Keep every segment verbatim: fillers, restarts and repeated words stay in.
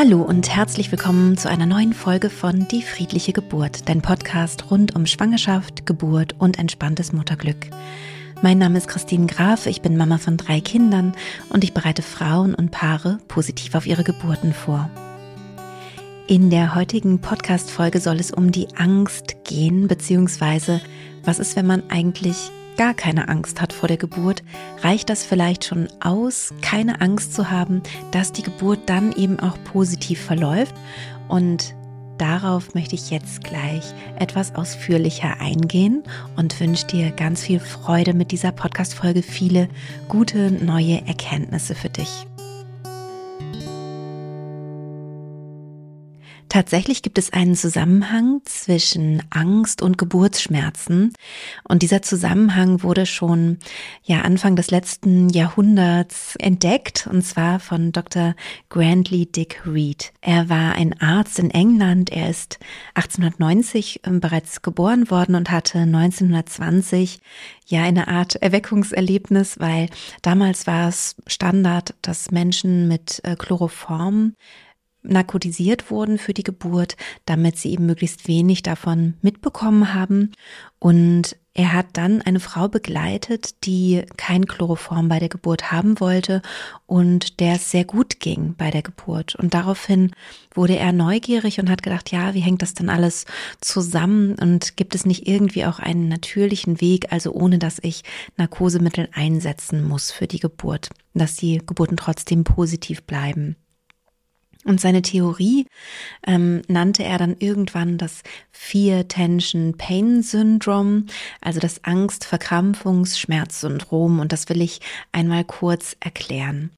Hallo und herzlich willkommen zu einer neuen Folge von Die friedliche Geburt, dein Podcast rund um Schwangerschaft, Geburt und entspanntes Mutterglück. Mein Name ist Christine Graf, ich bin Mama von drei Kindern und ich bereite Frauen und Paare positiv auf ihre Geburten vor. In der heutigen Podcast-Folge soll es um die Angst gehen, beziehungsweise was ist, wenn man eigentlich gar keine Angst hat vor der Geburt? Reicht das vielleicht schon aus, keine Angst zu haben, dass die Geburt dann eben auch positiv verläuft? Und darauf möchte ich jetzt gleich etwas ausführlicher eingehen und wünsche dir ganz viel Freude mit dieser Podcast-Folge, viele gute neue Erkenntnisse für dich. Tatsächlich gibt es einen Zusammenhang zwischen Angst und Geburtsschmerzen und dieser Zusammenhang wurde schon ja Anfang des letzten Jahrhunderts entdeckt und zwar von Doktor Grantley Dick Reed. Er war ein Arzt in England, er ist achtzehnhundertneunzig bereits geboren worden und hatte neunzehnhundertzwanzig ja eine Art Erweckungserlebnis, weil damals war es Standard, dass Menschen mit Chloroform narkotisiert wurden für die Geburt, damit sie eben möglichst wenig davon mitbekommen haben. Und er hat dann eine Frau begleitet, die kein Chloroform bei der Geburt haben wollte und der es sehr gut ging bei der Geburt. Und daraufhin wurde er neugierig und hat gedacht, ja, wie hängt das denn alles zusammen und gibt es nicht irgendwie auch einen natürlichen Weg, also ohne dass ich Narkosemittel einsetzen muss für die Geburt, dass die Geburten trotzdem positiv bleiben. Und seine Theorie ähm, nannte er dann irgendwann das Fear Tension Pain Syndrome, also das Angst-Verkrampfungs-Schmerzsyndrom. Und das will ich einmal kurz erklären.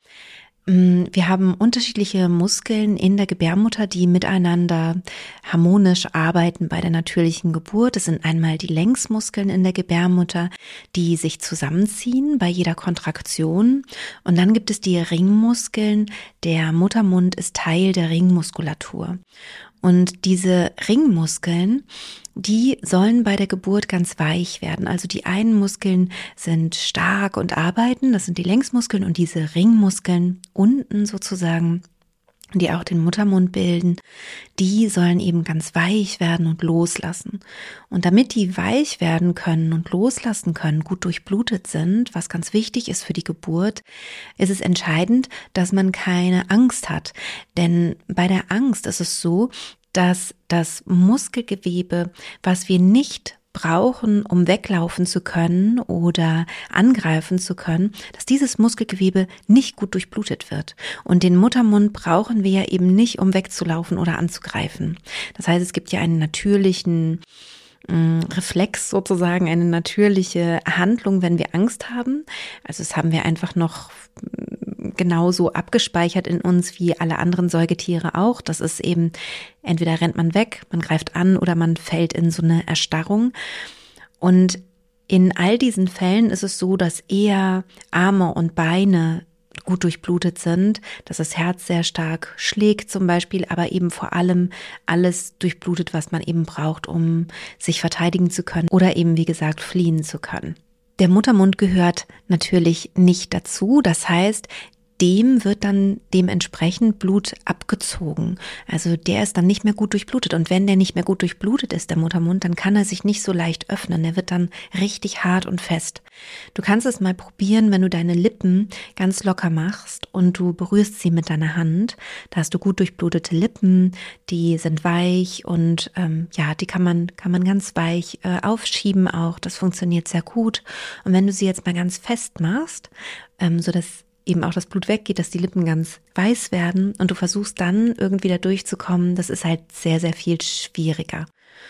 Wir haben unterschiedliche Muskeln in der Gebärmutter, die miteinander harmonisch arbeiten bei der natürlichen Geburt. Es sind einmal die Längsmuskeln in der Gebärmutter, die sich zusammenziehen bei jeder Kontraktion. Und dann gibt es die Ringmuskeln. Der Muttermund ist Teil der Ringmuskulatur. Und diese Ringmuskeln, die sollen bei der Geburt ganz weich werden. Also die einen Muskeln sind stark und arbeiten, das sind die Längsmuskeln und diese Ringmuskeln unten sozusagen, die auch den Muttermund bilden, die sollen eben ganz weich werden und loslassen. Und damit die weich werden können und loslassen können, gut durchblutet sind, was ganz wichtig ist für die Geburt, ist es entscheidend, dass man keine Angst hat. Denn bei der Angst ist es so, dass das Muskelgewebe, was wir nicht brauchen, um weglaufen zu können oder angreifen zu können, dass dieses Muskelgewebe nicht gut durchblutet wird. Und den Muttermund brauchen wir ja eben nicht, um wegzulaufen oder anzugreifen. Das heißt, es gibt ja einen natürlichen äh, Reflex sozusagen, eine natürliche Handlung, wenn wir Angst haben. Also das haben wir einfach noch genauso abgespeichert in uns wie alle anderen Säugetiere auch. Das ist eben, entweder rennt man weg, man greift an oder man fällt in so eine Erstarrung. Und in all diesen Fällen ist es so, dass eher Arme und Beine gut durchblutet sind, dass das Herz sehr stark schlägt zum Beispiel, aber eben vor allem alles durchblutet, was man eben braucht, um sich verteidigen zu können oder eben, wie gesagt, fliehen zu können. Der Muttermund gehört natürlich nicht dazu, das heißt, dem wird dann dementsprechend Blut abgezogen. Also der ist dann nicht mehr gut durchblutet. Und wenn der nicht mehr gut durchblutet ist, der Muttermund, dann kann er sich nicht so leicht öffnen. Der wird dann richtig hart und fest. Du kannst es mal probieren, wenn du deine Lippen ganz locker machst und du berührst sie mit deiner Hand. Da hast du gut durchblutete Lippen, die sind weich und ähm, ja, die kann man kann man ganz weich äh, aufschieben auch. Das funktioniert sehr gut. Und wenn du sie jetzt mal ganz fest machst, ähm, so dass eben auch das Blut weggeht, dass die Lippen ganz weiß werden und du versuchst dann irgendwie da durchzukommen, das ist halt sehr, sehr viel schwieriger.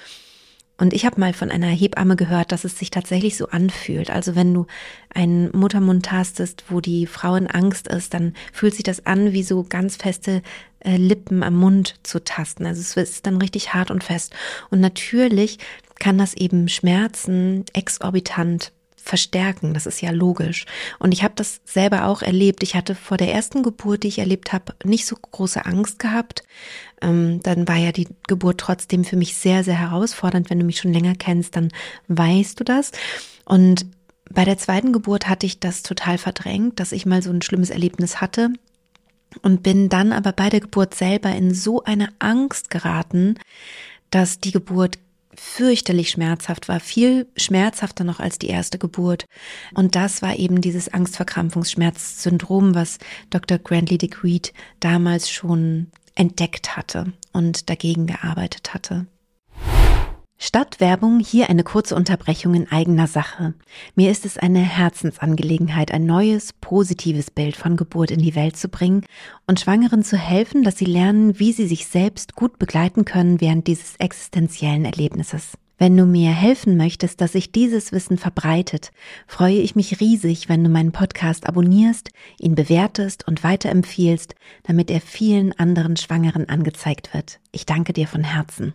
Und ich habe mal von einer Hebamme gehört, dass es sich tatsächlich so anfühlt. Also wenn du einen Muttermund tastest, wo die Frau in Angst ist, dann fühlt sich das an, wie so ganz feste äh, Lippen am Mund zu tasten. Also es ist dann richtig hart und fest. Und natürlich kann das eben Schmerzen exorbitant verstärken, das ist ja logisch. Und ich habe das selber auch erlebt. Ich hatte vor der ersten Geburt, die ich erlebt habe, nicht so große Angst gehabt. Ähm, dann war ja die Geburt trotzdem für mich sehr, sehr herausfordernd. Wenn du mich schon länger kennst, dann weißt du das. Und bei der zweiten Geburt hatte ich das total verdrängt, dass ich mal so ein schlimmes Erlebnis hatte. und bin dann aber bei der Geburt selber in so eine Angst geraten, dass die Geburt fürchterlich schmerzhaft war, viel schmerzhafter noch als die erste Geburt. Und das war eben dieses Angstverkrampfungsschmerzsyndrom, was Doktor Grantly Dick Reed damals schon entdeckt hatte und dagegen gearbeitet hatte. Statt Werbung hier eine kurze Unterbrechung in eigener Sache. Mir ist es eine Herzensangelegenheit, ein neues, positives Bild von Geburt in die Welt zu bringen und Schwangeren zu helfen, dass sie lernen, wie sie sich selbst gut begleiten können während dieses existenziellen Erlebnisses. Wenn du mir helfen möchtest, dass sich dieses Wissen verbreitet, freue ich mich riesig, wenn du meinen Podcast abonnierst, ihn bewertest und weiterempfiehlst, damit er vielen anderen Schwangeren angezeigt wird. Ich danke dir von Herzen.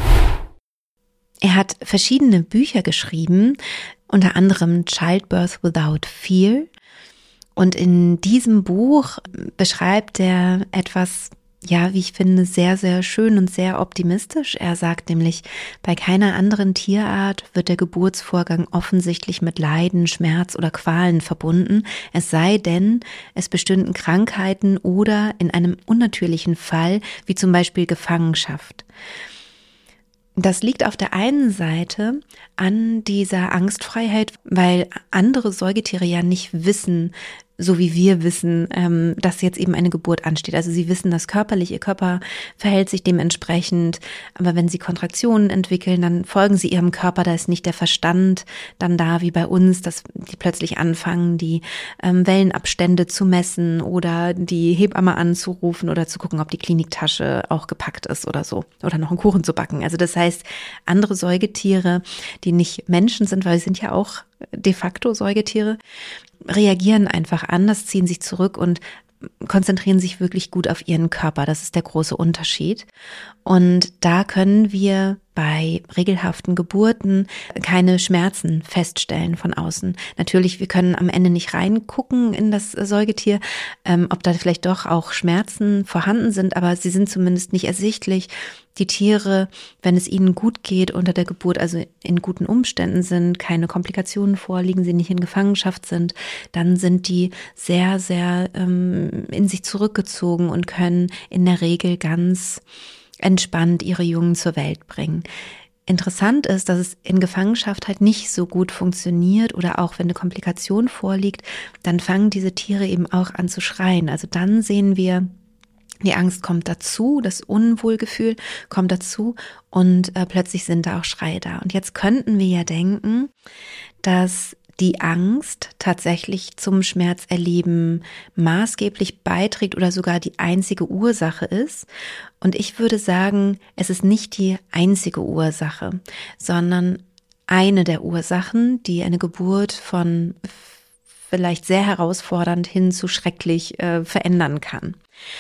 Er hat verschiedene Bücher geschrieben, unter anderem Childbirth Without Fear. Und in diesem Buch beschreibt er etwas, ja, wie ich finde, sehr, sehr schön und sehr optimistisch. Er sagt nämlich, bei keiner anderen Tierart wird der Geburtsvorgang offensichtlich mit Leiden, Schmerz oder Qualen verbunden, es sei denn, es bestünden Krankheiten oder in einem unnatürlichen Fall, wie zum Beispiel Gefangenschaft. Das liegt auf der einen Seite an dieser Angstfreiheit, weil andere Säugetiere ja nicht wissen, so wie wir wissen, ähm, dass jetzt eben eine Geburt ansteht. Also sie wissen das körperlich, ihr Körper verhält sich dementsprechend, aber wenn sie Kontraktionen entwickeln, dann folgen sie ihrem Körper, da ist nicht der Verstand dann da wie bei uns, dass die plötzlich anfangen, die ähm, Wellenabstände zu messen oder die Hebamme anzurufen oder zu gucken, ob die Kliniktasche auch gepackt ist oder so oder noch einen Kuchen zu backen. Also das heißt, andere Säugetiere, die nicht Menschen sind, weil sie sind ja auch de facto Säugetiere, reagieren einfach anders, ziehen sich zurück und konzentrieren sich wirklich gut auf ihren Körper. Das ist der große Unterschied. Und da können wir bei regelhaften Geburten keine Schmerzen feststellen von außen. Natürlich, wir können am Ende nicht reingucken in das Säugetier, ähm, ob da vielleicht doch auch Schmerzen vorhanden sind, aber sie sind zumindest nicht ersichtlich. Die Tiere, wenn es ihnen gut geht unter der Geburt, also in guten Umständen sind, keine Komplikationen vorliegen, sie nicht in Gefangenschaft sind, dann sind die sehr, sehr ähm, in sich zurückgezogen und können in der Regel ganz entspannt ihre Jungen zur Welt bringen. Interessant ist, dass es in Gefangenschaft halt nicht so gut funktioniert oder auch wenn eine Komplikation vorliegt, dann fangen diese Tiere eben auch an zu schreien. Also dann sehen wir, die Angst kommt dazu, das Unwohlgefühl kommt dazu und äh, plötzlich sind da auch Schreie da. Und jetzt könnten wir ja denken, dass die Angst tatsächlich zum Schmerzerleben maßgeblich beiträgt oder sogar die einzige Ursache ist. Und ich würde sagen, es ist nicht die einzige Ursache, sondern eine der Ursachen, die eine Geburt von vielleicht sehr herausfordernd hin zu schrecklich äh, verändern kann.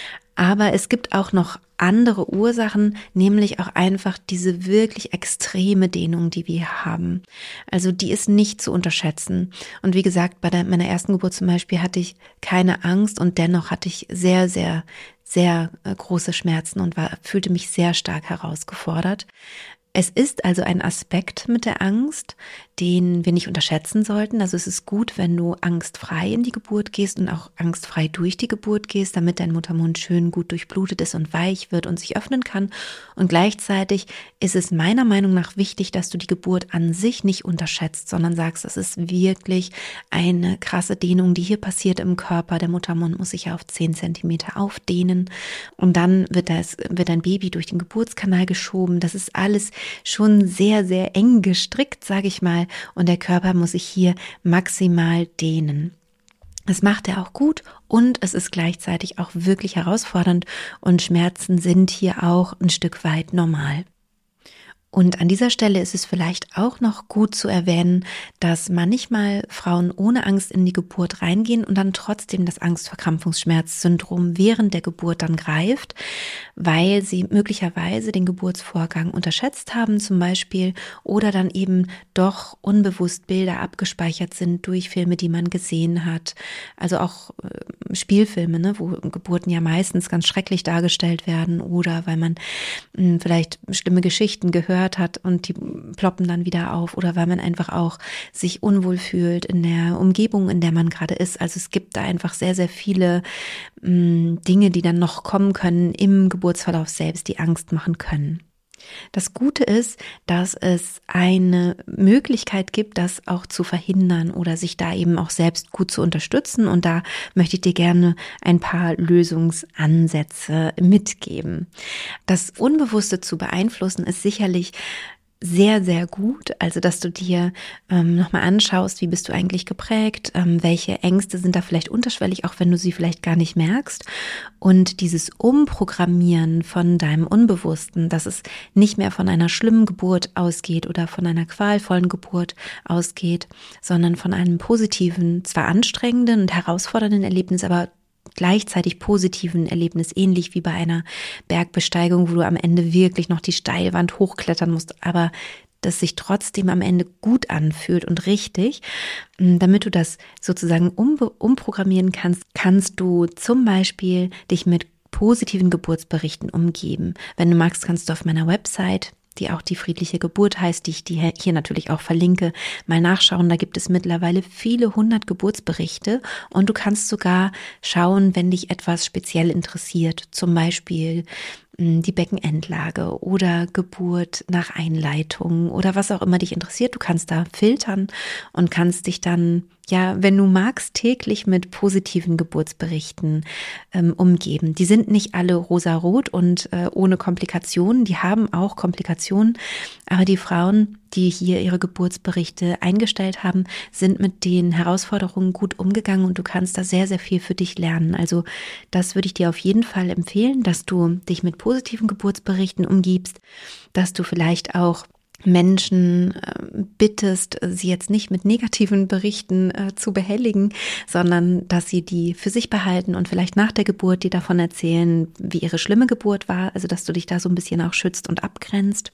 Aber es gibt auch noch andere Ursachen, nämlich auch einfach diese wirklich extreme Dehnung, die wir haben. Also die ist nicht zu unterschätzen. Und wie gesagt, bei der, meiner ersten Geburt zum Beispiel hatte ich keine Angst und dennoch hatte ich sehr, sehr, sehr große Schmerzen und war, fühlte mich sehr stark herausgefordert. Es ist also ein Aspekt mit der Angst, den wir nicht unterschätzen sollten. Also es ist gut, wenn du angstfrei in die Geburt gehst und auch angstfrei durch die Geburt gehst, damit dein Muttermund schön gut durchblutet ist und weich wird und sich öffnen kann. Und gleichzeitig ist es meiner Meinung nach wichtig, dass du die Geburt an sich nicht unterschätzt, sondern sagst, es ist wirklich eine krasse Dehnung, die hier passiert im Körper. Der Muttermund muss sich ja auf zehn Zentimeter aufdehnen und dann wird, das, wird dein Baby durch den Geburtskanal geschoben. Das ist alles schon sehr, sehr eng gestrickt, sage ich mal. Und der Körper muss sich hier maximal dehnen. Das macht er auch gut und es ist gleichzeitig auch wirklich herausfordernd und Schmerzen sind hier auch ein Stück weit normal. Und an dieser Stelle ist es vielleicht auch noch gut zu erwähnen, dass manchmal Frauen ohne Angst in die Geburt reingehen und dann trotzdem das Angstverkrampfungsschmerzsyndrom während der Geburt dann greift, weil sie möglicherweise den Geburtsvorgang unterschätzt haben zum Beispiel oder dann eben doch unbewusst Bilder abgespeichert sind durch Filme, die man gesehen hat. Also auch äh, Spielfilme, ne, wo Geburten ja meistens ganz schrecklich dargestellt werden oder weil man mh, vielleicht schlimme Geschichten gehört gehört hat und die ploppen dann wieder auf oder weil man einfach auch sich unwohl fühlt in der Umgebung, in der man gerade ist. Also es gibt da einfach sehr, sehr viele mh, Dinge, die dann noch kommen können im Geburtsverlauf selbst, die Angst machen können. Das Gute ist, dass es eine Möglichkeit gibt, das auch zu verhindern oder sich da eben auch selbst gut zu unterstützen. Und da möchte ich dir gerne ein paar Lösungsansätze mitgeben. Das Unbewusste zu beeinflussen ist sicherlich sehr, sehr gut. Also, dass du dir ähm, nochmal anschaust, wie bist du eigentlich geprägt, ähm, welche Ängste sind da vielleicht unterschwellig, auch wenn du sie vielleicht gar nicht merkst. Und dieses Umprogrammieren von deinem Unbewussten, dass es nicht mehr von einer schlimmen Geburt ausgeht oder von einer qualvollen Geburt ausgeht, sondern von einem positiven, zwar anstrengenden und herausfordernden Erlebnis, aber gleichzeitig positiven Erlebnis, ähnlich wie bei einer Bergbesteigung, wo du am Ende wirklich noch die Steilwand hochklettern musst, aber das sich trotzdem am Ende gut anfühlt und richtig. Damit du das sozusagen um, umprogrammieren kannst, kannst du zum Beispiel dich mit positiven Geburtsberichten umgeben. Wenn du magst, kannst du auf meiner Website, die auch die friedliche Geburt heißt, die ich dir hier natürlich auch verlinke, mal nachschauen. Da gibt es mittlerweile viele hundert Geburtsberichte und du kannst sogar schauen, wenn dich etwas speziell interessiert, zum Beispiel die Beckenendlage oder Geburt nach Einleitung oder was auch immer dich interessiert. Du kannst da filtern und kannst dich dann, ja, wenn du magst, täglich mit positiven Geburtsberichten ähm, umgeben. Die sind nicht alle rosarot und äh, ohne Komplikationen. Die haben auch Komplikationen, aber die Frauen, die hier ihre Geburtsberichte eingestellt haben, sind mit den Herausforderungen gut umgegangen und du kannst da sehr, sehr viel für dich lernen. Also das würde ich dir auf jeden Fall empfehlen, dass du dich mit positiven Geburtsberichten umgibst, dass du vielleicht auch Menschen äh, bittest, sie jetzt nicht mit negativen Berichten äh, zu behelligen, sondern dass sie die für sich behalten und vielleicht nach der Geburt dir davon erzählen, wie ihre schlimme Geburt war, also dass du dich da so ein bisschen auch schützt und abgrenzt.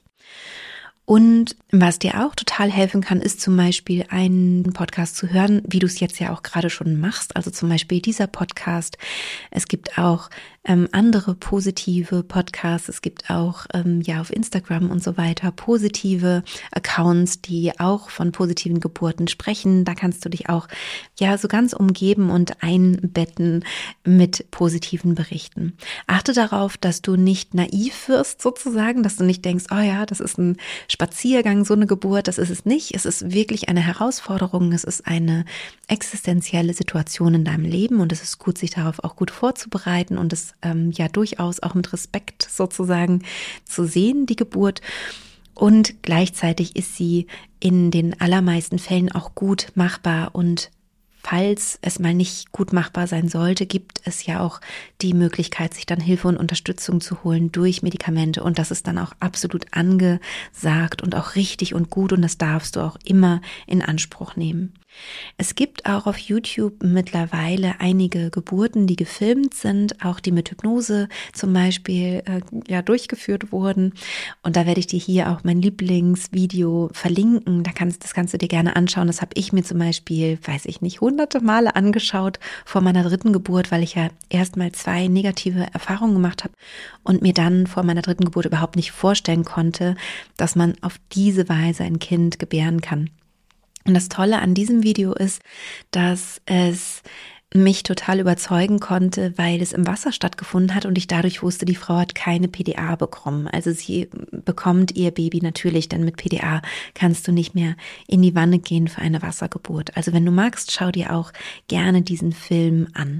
Und was dir auch total helfen kann, ist zum Beispiel einen Podcast zu hören, wie du es jetzt ja auch gerade schon machst. Also zum Beispiel dieser Podcast. Es gibt auch ähm, andere positive Podcasts. Es gibt auch ähm, ja auf Instagram und so weiter positive Accounts, die auch von positiven Geburten sprechen. Da kannst du dich auch ja so ganz umgeben und einbetten mit positiven Berichten. Achte darauf, dass du nicht naiv wirst sozusagen, dass du nicht denkst, oh ja, das ist ein Spaziergang, so eine Geburt, das ist es nicht. Es ist wirklich eine Herausforderung, es ist eine existenzielle Situation in deinem Leben und es ist gut, sich darauf auch gut vorzubereiten und es ähm, ja durchaus auch mit Respekt sozusagen zu sehen, die Geburt. Und gleichzeitig ist sie in den allermeisten Fällen auch gut machbar und falls es mal nicht gut machbar sein sollte, gibt es ja auch die Möglichkeit, sich dann Hilfe und Unterstützung zu holen durch Medikamente und das ist dann auch absolut angesagt und auch richtig und gut und das darfst du auch immer in Anspruch nehmen. Es gibt auch auf YouTube mittlerweile einige Geburten, die gefilmt sind, auch die mit Hypnose zum Beispiel äh, ja durchgeführt wurden. Und da werde ich dir hier auch mein Lieblingsvideo verlinken. Da kannst, das kannst du dir gerne anschauen. Das habe ich mir zum Beispiel, weiß ich nicht, hunderte Male angeschaut vor meiner dritten Geburt, weil ich ja erstmal zwei negative Erfahrungen gemacht habe und mir dann vor meiner dritten Geburt überhaupt nicht vorstellen konnte, dass man auf diese Weise ein Kind gebären kann. Und das Tolle an diesem Video ist, dass es mich total überzeugen konnte, weil es im Wasser stattgefunden hat und ich dadurch wusste, die Frau hat keine P D A bekommen. Also sie bekommt ihr Baby natürlich, denn mit P D A kannst du nicht mehr in die Wanne gehen für eine Wassergeburt. Also wenn du magst, schau dir auch gerne diesen Film an.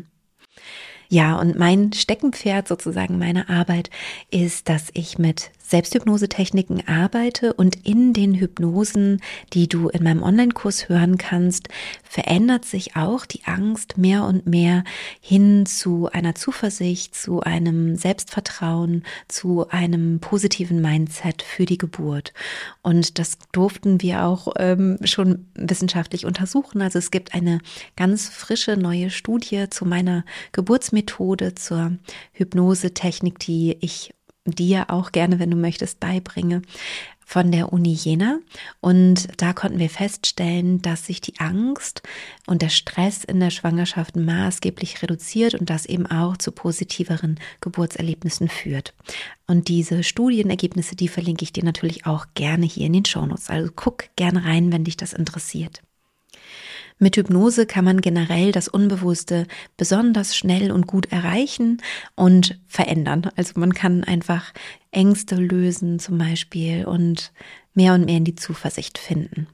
Ja, und mein Steckenpferd sozusagen meiner Arbeit ist, dass ich mit Selbsthypnosetechniken arbeite und in den Hypnosen, die du in meinem Online-Kurs hören kannst, verändert sich auch die Angst mehr und mehr hin zu einer Zuversicht, zu einem Selbstvertrauen, zu einem positiven Mindset für die Geburt. Und das durften wir auch ähm, schon wissenschaftlich untersuchen. Also es gibt eine ganz frische neue Studie zu meiner Geburtsmethode, zur Hypnosetechnik, die ich dir auch gerne, wenn du möchtest, beibringe. von der Uni Jena und da konnten wir feststellen, dass sich die Angst und der Stress in der Schwangerschaft maßgeblich reduziert und das eben auch zu positiveren Geburtserlebnissen führt. Und diese Studienergebnisse, die verlinke ich dir natürlich auch gerne hier in den Shownotes. Also guck gerne rein, wenn dich das interessiert. Mit Hypnose kann man generell das Unbewusste besonders schnell und gut erreichen und verändern. Also man kann einfach Ängste lösen zum Beispiel und mehr und mehr in die Zuversicht finden.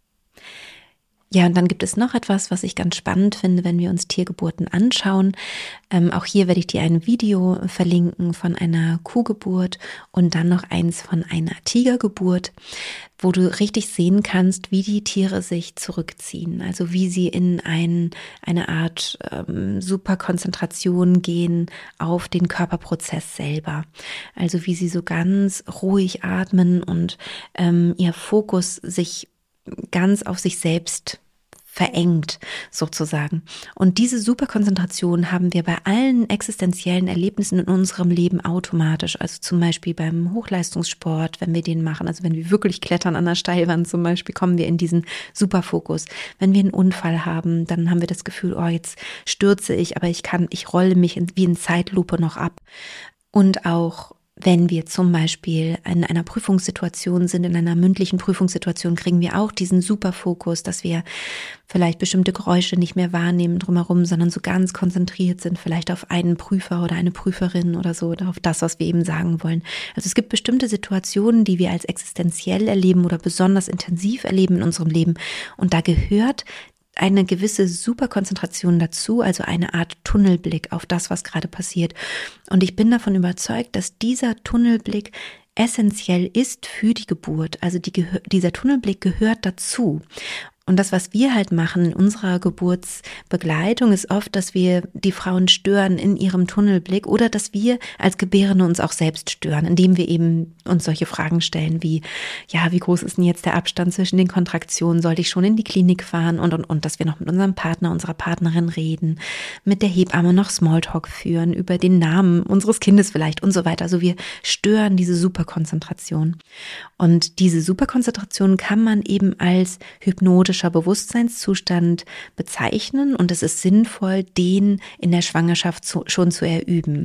Ja, und dann gibt es noch etwas, was ich ganz spannend finde, wenn wir uns Tiergeburten anschauen. Ähm, auch hier werde ich dir ein Video verlinken von einer Kuhgeburt und dann noch eins von einer Tigergeburt, wo du richtig sehen kannst, wie die Tiere sich zurückziehen. Also wie sie in ein, eine Art ähm, Superkonzentration gehen auf den Körperprozess selber. Also wie sie so ganz ruhig atmen und ähm, ihr Fokus sich ganz auf sich selbst verengt sozusagen. Und diese Superkonzentration haben wir bei allen existenziellen Erlebnissen in unserem Leben automatisch. Also zum Beispiel beim Hochleistungssport, wenn wir den machen, also wenn wir wirklich klettern an der Steilwand zum Beispiel, kommen wir in diesen Superfokus. Wenn wir einen Unfall haben, dann haben wir das Gefühl, oh, jetzt stürze ich, aber ich kann, ich rolle mich in, wie in Zeitlupe noch ab. Und auch wenn wir zum Beispiel in einer Prüfungssituation sind, in einer mündlichen Prüfungssituation, kriegen wir auch diesen Superfokus, dass wir vielleicht bestimmte Geräusche nicht mehr wahrnehmen drumherum, sondern so ganz konzentriert sind, vielleicht auf einen Prüfer oder eine Prüferin oder so, oder auf das, was wir eben sagen wollen. Also es gibt bestimmte Situationen, die wir als existenziell erleben oder besonders intensiv erleben in unserem Leben. Und da gehört eine gewisse Superkonzentration dazu, also eine Art Tunnelblick auf das, was gerade passiert. Und ich bin davon überzeugt, dass dieser Tunnelblick essentiell ist für die Geburt. Also die, dieser Tunnelblick gehört dazu. Und das, was wir halt machen in unserer Geburtsbegleitung, ist oft, dass wir die Frauen stören in ihrem Tunnelblick oder dass wir als Gebärende uns auch selbst stören, indem wir eben uns solche Fragen stellen wie, ja, wie groß ist denn jetzt der Abstand zwischen den Kontraktionen? Sollte ich schon in die Klinik fahren? Und, und, und, dass wir noch mit unserem Partner, unserer Partnerin reden, mit der Hebamme noch Smalltalk führen, über den Namen unseres Kindes vielleicht und so weiter. Also wir stören diese Superkonzentration. Und diese Superkonzentration kann man eben als hypnotische Bewusstseinszustand bezeichnen und es ist sinnvoll, den in der Schwangerschaft zu, schon zu erüben.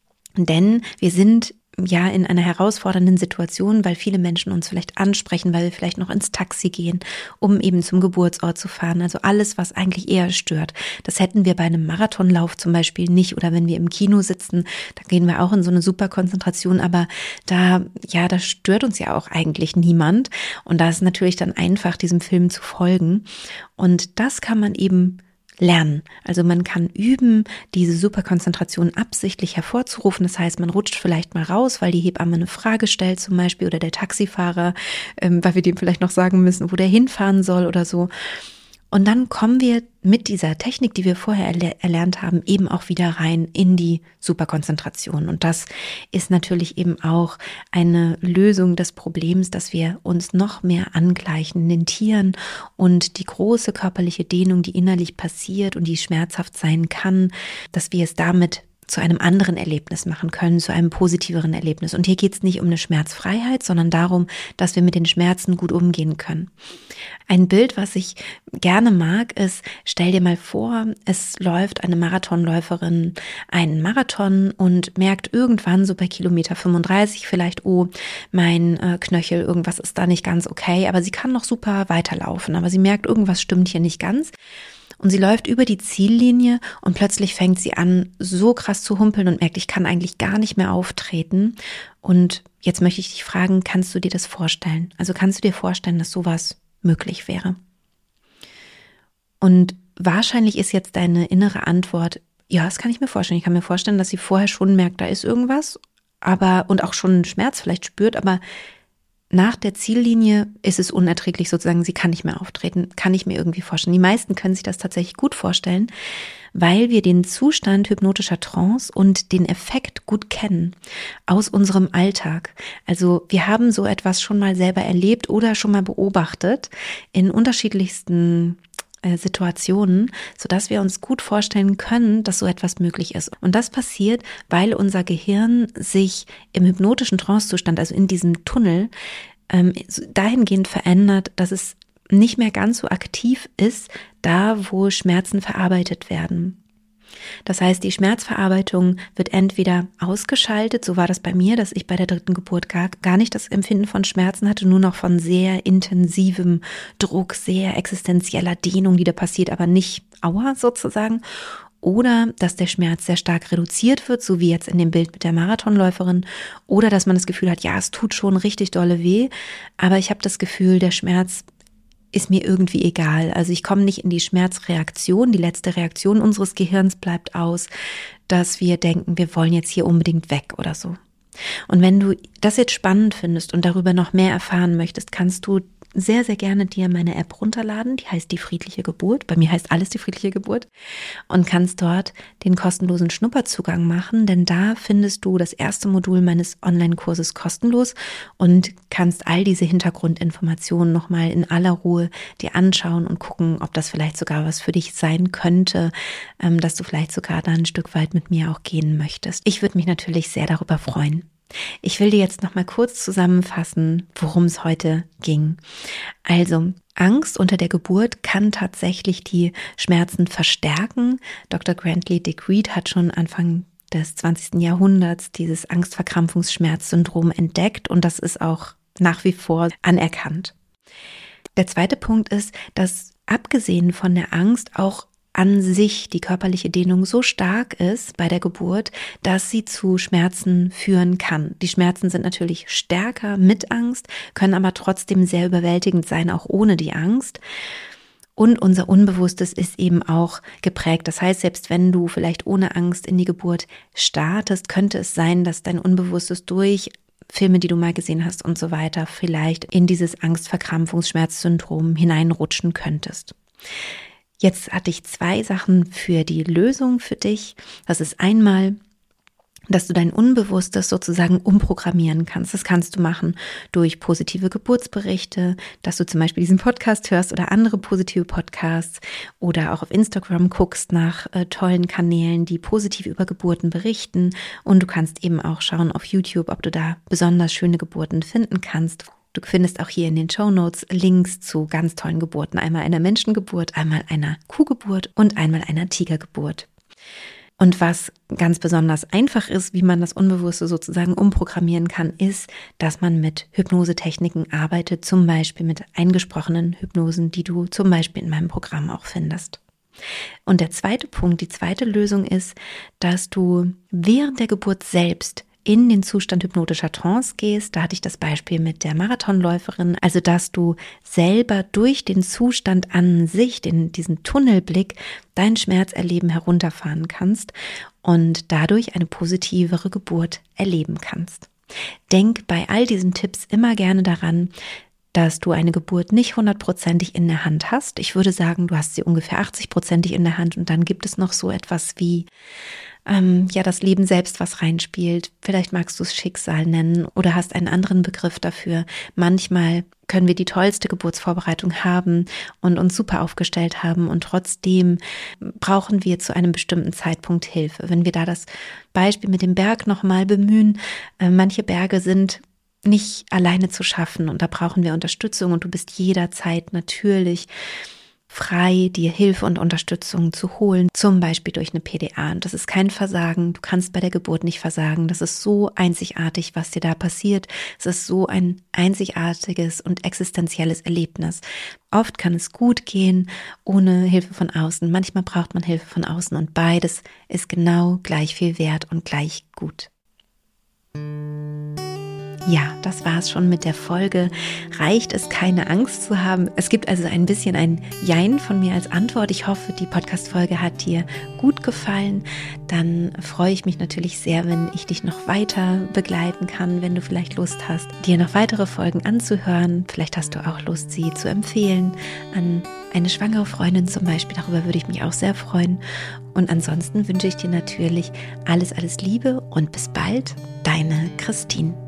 Denn wir sind ja in einer herausfordernden Situation, weil viele Menschen uns vielleicht ansprechen, weil wir vielleicht noch ins Taxi gehen, um eben zum Geburtsort zu fahren. Also alles, was eigentlich eher stört. Das hätten wir bei einem Marathonlauf zum Beispiel nicht oder wenn wir im Kino sitzen, da gehen wir auch in so eine Superkonzentration, aber da, ja, da stört uns ja auch eigentlich niemand und da ist natürlich dann einfach, diesem Film zu folgen und das kann man eben lernen. Also man kann üben, diese Superkonzentration absichtlich hervorzurufen. Das heißt, man rutscht vielleicht mal raus, weil die Hebamme eine Frage stellt zum Beispiel oder der Taxifahrer, ähm, weil wir dem vielleicht noch sagen müssen, wo der hinfahren soll oder so. Und dann kommen wir mit dieser Technik, die wir vorher erler- erlernt haben, eben auch wieder rein in die Superkonzentration. Und das ist natürlich eben auch eine Lösung des Problems, dass wir uns noch mehr angleichen den Tieren und die große körperliche Dehnung, die innerlich passiert und die schmerzhaft sein kann, dass wir es damit zu einem anderen Erlebnis machen können, zu einem positiveren Erlebnis. Und hier geht es nicht um eine Schmerzfreiheit, sondern darum, dass wir mit den Schmerzen gut umgehen können. Ein Bild, was ich gerne mag, ist, stell dir mal vor, es läuft eine Marathonläuferin einen Marathon und merkt irgendwann so bei Kilometer fünfunddreißig vielleicht, oh, mein äh, Knöchel, irgendwas ist da nicht ganz okay, aber sie kann noch super weiterlaufen, aber sie merkt, irgendwas stimmt hier nicht ganz. Und sie läuft über die Ziellinie und plötzlich fängt sie an, so krass zu humpeln und merkt, ich kann eigentlich gar nicht mehr auftreten. Und jetzt möchte ich dich fragen, kannst du dir das vorstellen? Also kannst du dir vorstellen, dass sowas möglich wäre? Und wahrscheinlich ist jetzt deine innere Antwort, ja, das kann ich mir vorstellen. Ich kann mir vorstellen, dass sie vorher schon merkt, da ist irgendwas, aber und auch schon einen Schmerz vielleicht spürt, aber nach der Ziellinie ist es unerträglich sozusagen, sie kann nicht mehr auftreten, kann ich mir irgendwie vorstellen. Die meisten können sich das tatsächlich gut vorstellen, weil wir den Zustand hypnotischer Trance und den Effekt gut kennen aus unserem Alltag. Also wir haben so etwas schon mal selber erlebt oder schon mal beobachtet in unterschiedlichsten Situationen, sodass wir uns gut vorstellen können, dass so etwas möglich ist. Und das passiert, weil unser Gehirn sich im hypnotischen Trancezustand, also in diesem Tunnel, ähm, dahingehend verändert, dass es nicht mehr ganz so aktiv ist, da wo Schmerzen verarbeitet werden. Das heißt, die Schmerzverarbeitung wird entweder ausgeschaltet, so war das bei mir, dass ich bei der dritten Geburt gar, gar nicht das Empfinden von Schmerzen hatte, nur noch von sehr intensivem Druck, sehr existenzieller Dehnung, die da passiert, aber nicht Aua sozusagen. Oder dass der Schmerz sehr stark reduziert wird, so wie jetzt in dem Bild mit der Marathonläuferin. Oder dass man das Gefühl hat, ja, es tut schon richtig dolle weh, aber ich habe das Gefühl, der Schmerz ist mir irgendwie egal. Also ich komme nicht in die Schmerzreaktion. Die letzte Reaktion unseres Gehirns bleibt aus, dass wir denken, wir wollen jetzt hier unbedingt weg oder so. Und wenn du das jetzt spannend findest und darüber noch mehr erfahren möchtest, kannst du sehr, sehr gerne dir meine App runterladen. Die heißt Die friedliche Geburt. Bei mir heißt alles Die friedliche Geburt. Und kannst dort den kostenlosen Schnupperzugang machen, denn da findest du das erste Modul meines Online-Kurses kostenlos und kannst all diese Hintergrundinformationen nochmal in aller Ruhe dir anschauen und gucken, ob das vielleicht sogar was für dich sein könnte, dass du vielleicht sogar da ein Stück weit mit mir auch gehen möchtest. Ich würde mich natürlich sehr darüber freuen. Ich will dir jetzt noch mal kurz zusammenfassen, worum es heute ging. Also, Angst unter der Geburt kann tatsächlich die Schmerzen verstärken. Doktor Grantley Dick Reed hat schon Anfang des zwanzigsten Jahrhunderts dieses Angstverkrampfungsschmerzsyndrom entdeckt und das ist auch nach wie vor anerkannt. Der zweite Punkt ist, dass abgesehen von der Angst auch an sich die körperliche Dehnung so stark ist bei der Geburt, dass sie zu Schmerzen führen kann. Die Schmerzen sind natürlich stärker mit Angst, können aber trotzdem sehr überwältigend sein, auch ohne die Angst. Und unser Unbewusstes ist eben auch geprägt. Das heißt, selbst wenn du vielleicht ohne Angst in die Geburt startest, könnte es sein, dass dein Unbewusstes durch Filme, die du mal gesehen hast und so weiter, vielleicht in dieses Angstverkrampfungsschmerzsyndrom hineinrutschen könntest. Jetzt hatte ich zwei Sachen für die Lösung für dich. Das ist einmal, dass du dein Unbewusstes sozusagen umprogrammieren kannst. Das kannst du machen durch positive Geburtsberichte, dass du zum Beispiel diesen Podcast hörst oder andere positive Podcasts oder auch auf Instagram guckst nach äh, tollen Kanälen, die positiv über Geburten berichten. Und du kannst eben auch schauen auf YouTube, ob du da besonders schöne Geburten finden kannst. Du findest auch hier in den Shownotes Links zu ganz tollen Geburten. Einmal einer Menschengeburt, einmal einer Kuhgeburt und einmal einer Tigergeburt. Und was ganz besonders einfach ist, wie man das Unbewusste sozusagen umprogrammieren kann, ist, dass man mit Hypnosetechniken arbeitet, zum Beispiel mit eingesprochenen Hypnosen, die du zum Beispiel in meinem Programm auch findest. Und der zweite Punkt, die zweite Lösung ist, dass du während der Geburt selbst in den Zustand hypnotischer Trance gehst. Da hatte ich das Beispiel mit der Marathonläuferin, also dass du selber durch den Zustand an sich, den, diesen Tunnelblick, dein Schmerzerleben herunterfahren kannst und dadurch eine positivere Geburt erleben kannst. Denk bei all diesen Tipps immer gerne daran, dass du eine Geburt nicht hundertprozentig in der Hand hast. Ich würde sagen, du hast sie ungefähr achtzigprozentig in der Hand und dann gibt es noch so etwas wie Ähm, ja, das Leben selbst, was reinspielt. Vielleicht magst du es Schicksal nennen oder hast einen anderen Begriff dafür. Manchmal können wir die tollste Geburtsvorbereitung haben und uns super aufgestellt haben und trotzdem brauchen wir zu einem bestimmten Zeitpunkt Hilfe. Wenn wir da das Beispiel mit dem Berg nochmal bemühen, äh, manche Berge sind nicht alleine zu schaffen und da brauchen wir Unterstützung und du bist jederzeit natürlich frei, dir Hilfe und Unterstützung zu holen, zum Beispiel durch eine P D A. Und das ist kein Versagen, du kannst bei der Geburt nicht versagen. Das ist so einzigartig, was dir da passiert. Es ist so ein einzigartiges und existenzielles Erlebnis. Oft kann es gut gehen, ohne Hilfe von außen. Manchmal braucht man Hilfe von außen und beides ist genau gleich viel wert und gleich gut. Ja, das war es schon mit der Folge. Reicht es, keine Angst zu haben? Es gibt also ein bisschen ein Jein von mir als Antwort. Ich hoffe, die Podcast-Folge hat dir gut gefallen. Dann freue ich mich natürlich sehr, wenn ich dich noch weiter begleiten kann, wenn du vielleicht Lust hast, dir noch weitere Folgen anzuhören. Vielleicht hast du auch Lust, sie zu empfehlen an eine schwangere Freundin zum Beispiel. Darüber würde ich mich auch sehr freuen. Und ansonsten wünsche ich dir natürlich alles, alles Liebe und bis bald, deine Christine.